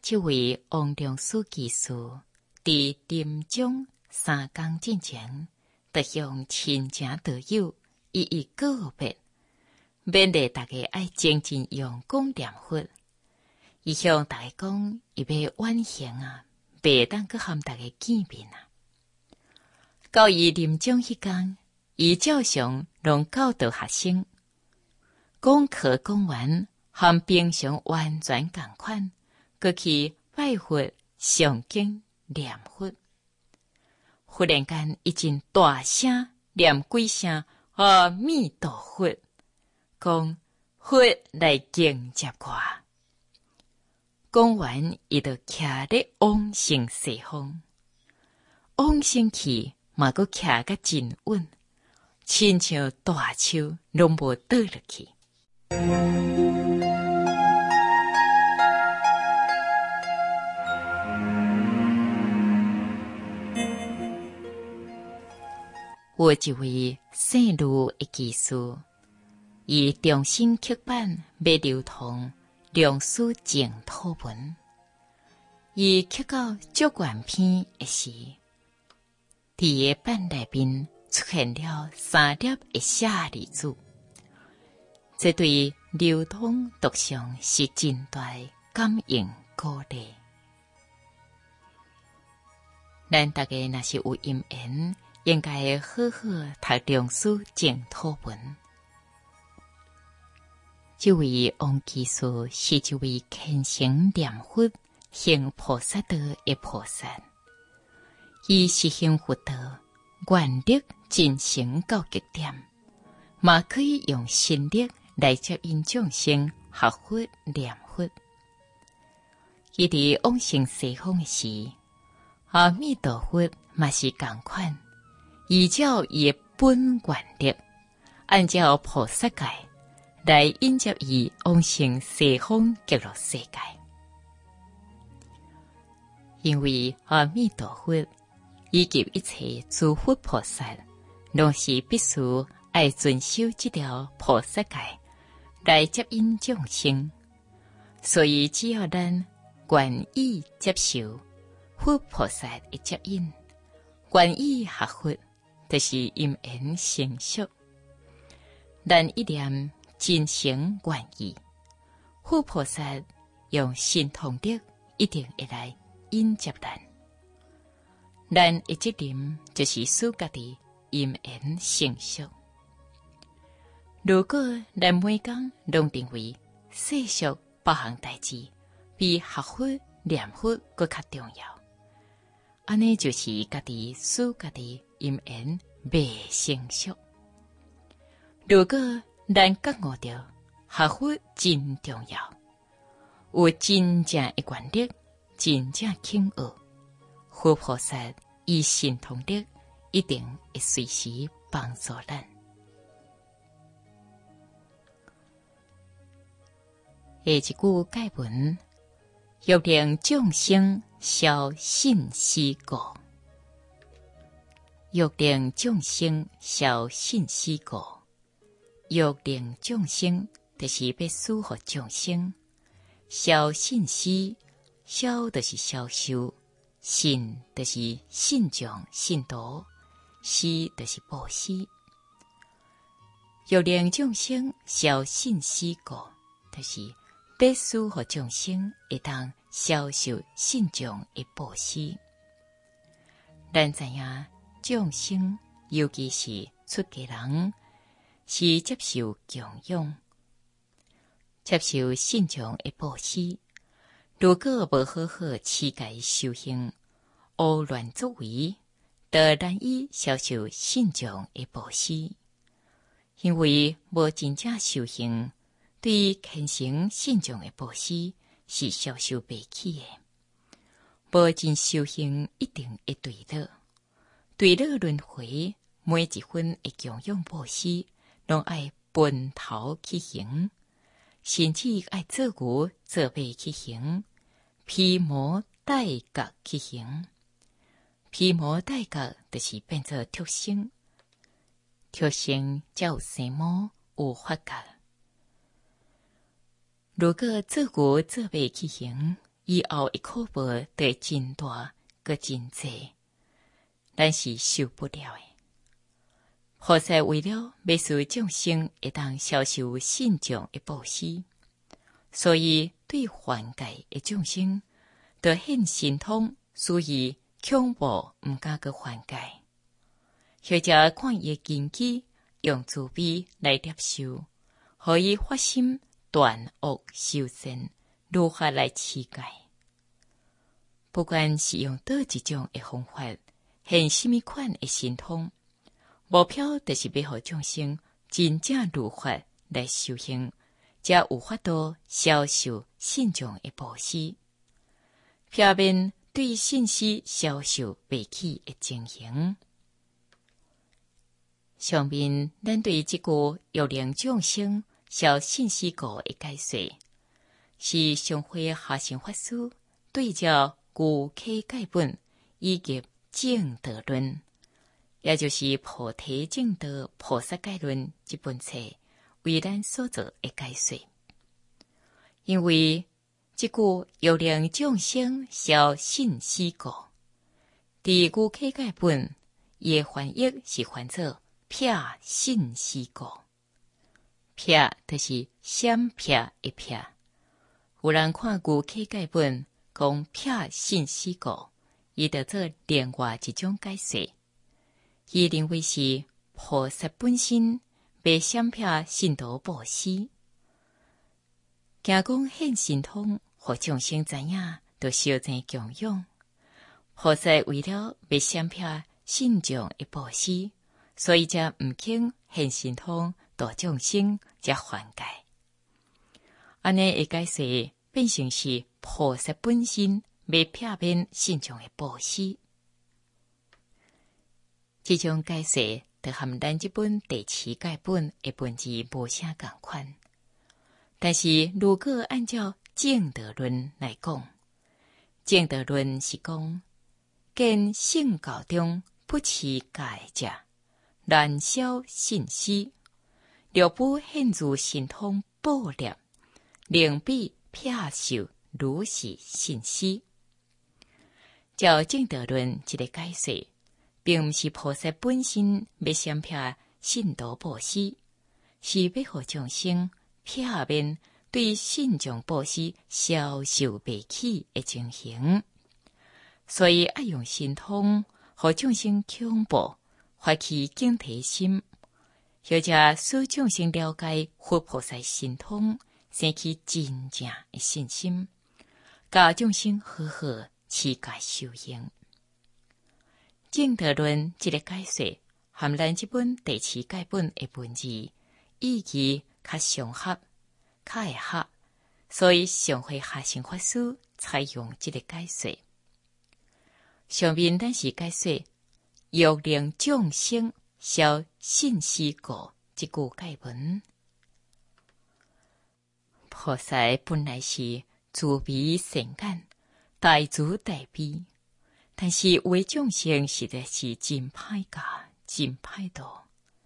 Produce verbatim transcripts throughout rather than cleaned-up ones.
这位王良书记事，伫临终三工之前，特向亲情道友一一告别，勉励大家爱精进用功念佛。伊向大家讲，伊要远行啊，袂当去和大家见面啊。到伊临终迄天，伊照常拢教导学生，功课讲完，和平常完全共款，佮去拜佛、诵经、念佛。忽然间，伊真大声念几声阿弥陀佛，讲佛来迎接我。讲完，伊就徛咧往生西方，往生去嘛，阁徛个真稳，亲像大树拢无倒落去。有一位姓卢的技术，伊重新刻版要流通良书净土文。伊刻到足原篇的时，伫个版内面出现了三粒的舍利子，这对流通读上是真大感应鼓励。咱大家若是有因缘，应该好好读良书净土文。这位王技术是一位虔诚念佛、行菩萨道的菩萨，伊是行佛道愿力进行到极点，嘛可以用心力来接引众生学佛念佛。伊伫往生西方的时，阿弥陀佛嘛是同款，依照伊的本愿力，按照菩萨戒来引接伊往生西方极乐世界。因为阿弥陀佛以及一切诸佛菩萨，拢是必须爱遵守这条菩萨戒来接引众生，所以只要咱愿意接受佛菩萨的接引，愿意学佛，就是因缘成熟。咱一念真诚愿意，佛菩萨用神通力一定会来引接咱。咱的责任就是使家己因缘成熟。如果咱每工拢认为世俗别项代志比学佛念佛更较重要，安尼就是家己使家己因缘未成熟。如果咱觉悟到学佛真重要，有真正的愿力，真正肯学，佛菩萨以神通力一定会随时帮助咱。下一句解文：欲令众生消信施故。欲令众生消信施故。欲令众生，就是要使互众生消信施，消就是消受，信就是信众信徒，施就是布施。欲令众生消信施故，就是要使互众生会当消受信众的布施。咱知影众生，尤其是出家人，是接受供养、接受信众的布施。如果无好好持戒修行，胡乱作为，就难以消受信众的布施。因为无真正修行，对虔诚信众的布施是消受不起的。无真修行一定会对落，对落轮回，每一分的供养布施，拢爱分头去行，甚至爱做牛做马去行，披毛戴角去行。披毛戴角就是变做畜生，畜生才有生毛有发角。如果做牛做马去行， 以后一口报得真大，个真济，咱是受不了的。菩萨为了要使众生会当消受信众的布施，所以对犯戒的众生，就现神通，所以恐怖毋敢个犯戒，或者看伊的根基，用慈悲来接受，可以发心断恶修善，如何来持戒。不管是用倒一种的方法，现什么款的神通，目标就是要互众生真正如法来修行，才有法度消受信众的布施。表面对信息消受未起的情形，上面咱对这句有令众生消信息果的解说，是上会下行法师对照古启戒本以及正道论，也就是菩提正道菩萨戒论这本册为咱所做的解说。因为这句有令众生消信息果，伫古启戒本伊的翻译是翻作撇信息果，撇就是闪撇一撇。有人看古启戒本讲撇信息果，伊就做另外一种解说。伊认为是菩萨本身被闪撇信徒布施，惊讲现神通，互众生知影，就小真供养。菩萨为了要闪撇信众的布施，所以才毋肯现神通度众生，才犯戒。安尼的解说变成是菩萨本身要撇免信众的布施。这种解说就和咱这本第七戒本的本质无啥共款，但是如果按照正道论来讲，正道论是讲见圣教中不持戒者，难消信息，六部现如神通报念，令彼撇受如是信息。照正道论这个解说，并不是菩萨本身要闪撇信徒布施，是要互众生撇免对信众布施消受未起的情形，所以爱用神通，互众生恐怖发起警惕心，或者使众生了解佛菩萨神通，生起真正的信心，教众生好好持戒修行。正道论这个解说，和咱这本第七戒本的文字意义较相合，较会合，所以上会下行法师采用这个解说。上面咱是解说欲令众生消信息果这句戒文。菩萨本来是慈悲善感，大慈大悲，但是有的众生实在是真歹教，真歹度。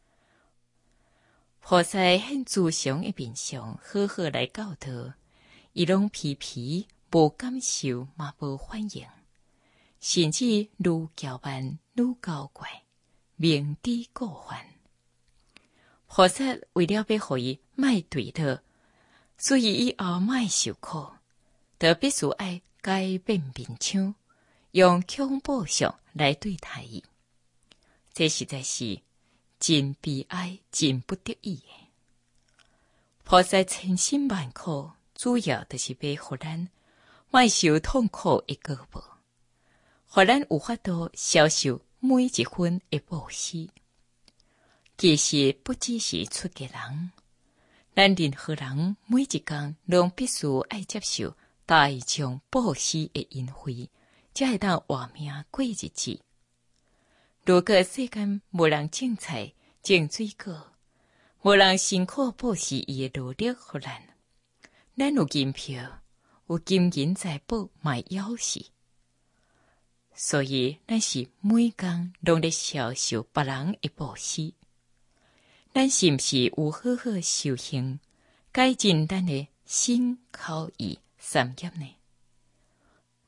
菩萨很自常的面相，好好来教导，伊拢皮皮无感受，嘛无反应，甚至愈骄慢愈高怪，明知故犯。菩萨为了要互伊莫对了，所以以后莫受苦，就必须爱改变面相，用恐怖相来对待伊。这实在是真悲哀，真不得已的。菩萨千辛万苦，主要就是要互咱莫受痛苦的果报，互咱有法度消受每一分的布施。其实不只是出家人，咱任何人每一天拢必须爱接受大众布施的恩惠，才会当活命过日子。如果世间无人种菜种水果，无人辛苦布施伊的劳力互咱，咱有银票有金银财宝嘛枵死。所以咱是每天拢咧消受别人的布施。咱是毋是有好好修行，改进咱的心口意三业呢？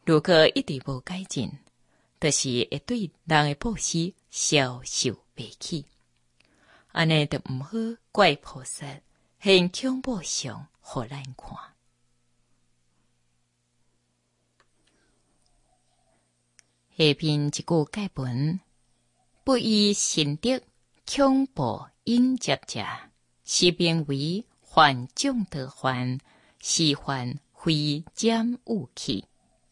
如果一直无改进，就是会对人的布施消受袂起。安尼就毋好怪菩萨现恐怖相互咱看。下边一句解文：不以心得恐怖因接者，是名为患众得患，是患非减恶气。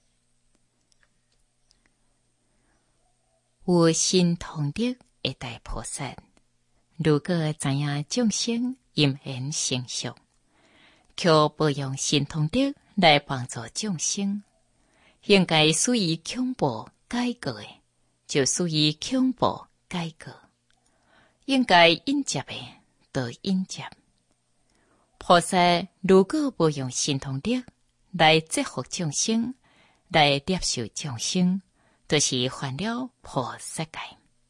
有神通德的大菩萨，如果知影众生因缘成熟，却不用神通德来帮助众生，应该属于恐怖改过的，就属于恐怖改过；应该应接的，就应接。菩萨如果不用神通德来折服众生，来接受众生，就是犯了菩萨戒。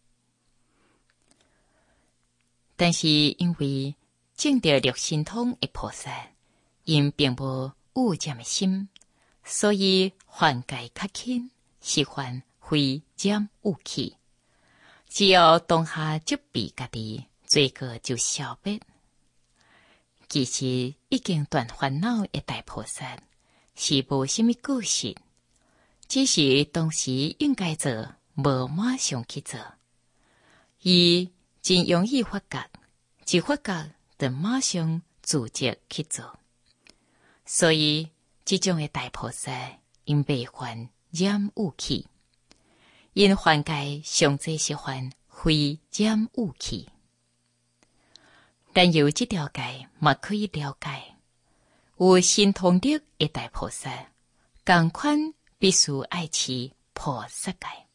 但是因为证得六神通的菩萨，因并无恶占的心，所以犯戒较轻，是犯非减恶气。只要当下责备家己，罪过就消灭。其实已经断烦恼的大菩萨，是无什么个性，只是当时应该做，无马上去做。伊真容易发觉，一发觉就马上自觉去做。所以这种的大菩萨，因未犯染污气，因犯戒上济是犯非染污气。但有这条戒，嘛可以了解，有神通德的大菩萨，同款必须爱持菩萨戒。